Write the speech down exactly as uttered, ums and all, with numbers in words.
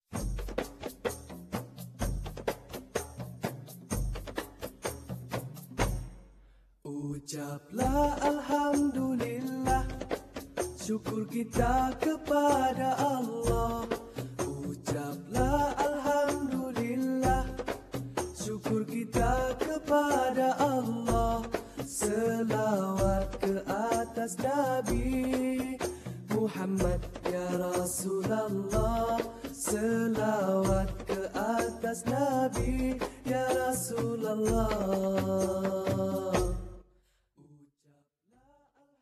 Ucaplah Alhamdulillah, syukur kita kepada Allah. Ucaplah Alhamdulillah, syukur kita kepada Allah. Selawat ke atas Nabi Muhammad ya Rasulullah. Selawat ke atas Nabi ya Rasulullah.